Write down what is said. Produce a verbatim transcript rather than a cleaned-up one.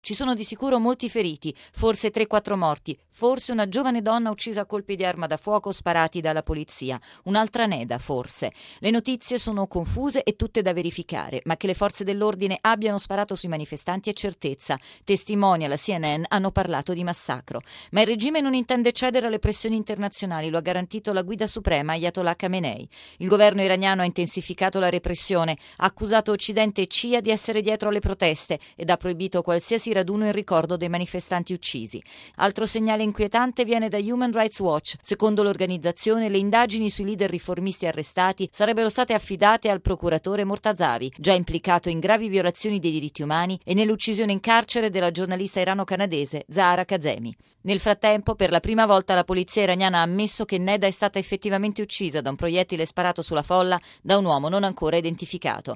Ci sono di sicuro molti feriti, forse tre quattro morti, forse una giovane donna uccisa a colpi di arma da fuoco sparati dalla polizia, un'altra Neda forse. Le notizie sono confuse e tutte da verificare, ma che le forze dell'ordine abbiano sparato sui manifestanti è certezza. Testimoni alla C N N hanno parlato di massacro. Ma il regime non intende cedere alle pressioni internazionali, lo ha garantito la guida suprema Ayatollah Khamenei. Il governo iraniano ha intensificato la repressione, ha accusato Occidente e C I A di essere dietro alle proteste ed ha proibito qualsiasi raduno in ricordo dei manifestanti uccisi. Altro segnale inquietante viene da Human Rights Watch. Secondo l'organizzazione, le indagini sui leader riformisti arrestati sarebbero state affidate al procuratore Mortazavi, già implicato in gravi violazioni dei diritti umani e nell'uccisione in carcere della giornalista irano-canadese Zahara Kazemi. Nel frattempo, per la prima volta la polizia iraniana ha ammesso che Neda è stata effettivamente uccisa da un proiettile sparato sulla folla da un uomo non ancora identificato.